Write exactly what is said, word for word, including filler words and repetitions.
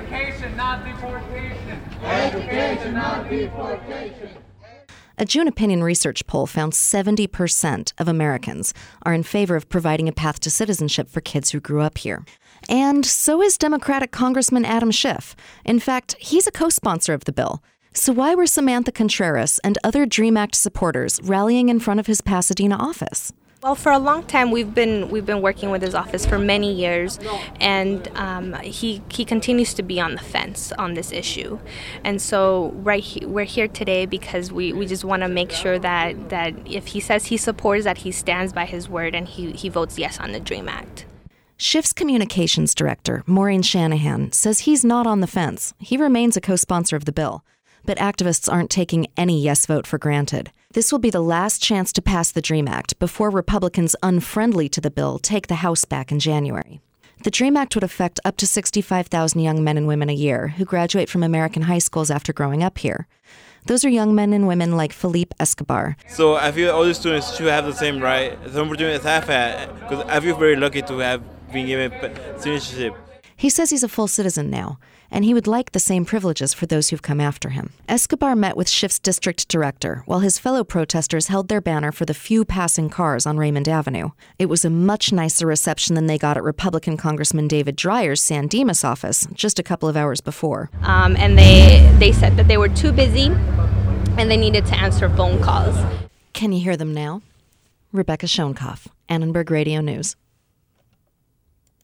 Education, not deportation. Education, not deportation. A June opinion research poll found seventy percent of Americans are in favor of providing a path to citizenship for kids who grew up here. And so is Democratic Congressman Adam Schiff. In fact, he's a co-sponsor of the bill. So why were Samantha Contreras and other DREAM Act supporters rallying in front of his Pasadena office? Well, for a long time, we've been we've been working with his office for many years, and um, he he continues to be on the fence on this issue. And so right he, we're here today because we, we just want to make sure that, that if he says he supports, that he stands by his word and he, he votes yes on the DREAM Act. Schiff's communications director, Maureen Shanahan, says he's not on the fence. He remains a co-sponsor of the bill. But activists aren't taking any yes vote for granted. This will be the last chance to pass the DREAM Act before Republicans unfriendly to the bill take the House back in January. The DREAM Act would affect up to sixty-five thousand young men and women a year who graduate from American high schools after growing up here. Those are young men and women like Felipe Escobar. So I feel all the students should have the same right, the opportunity I've had, because I feel very lucky to have been given citizenship. He says he's a full citizen now, and he would like the same privileges for those who've come after him. Escobar met with Schiff's district director, while his fellow protesters held their banner for the few passing cars on Raymond Avenue. It was a much nicer reception than they got at Republican Congressman David Dreyer's San Dimas office just a couple of hours before. Um, and they, they said that they were too busy and they needed to answer phone calls. Can you hear them now? Rebecca Schoenkoff, Annenberg Radio News.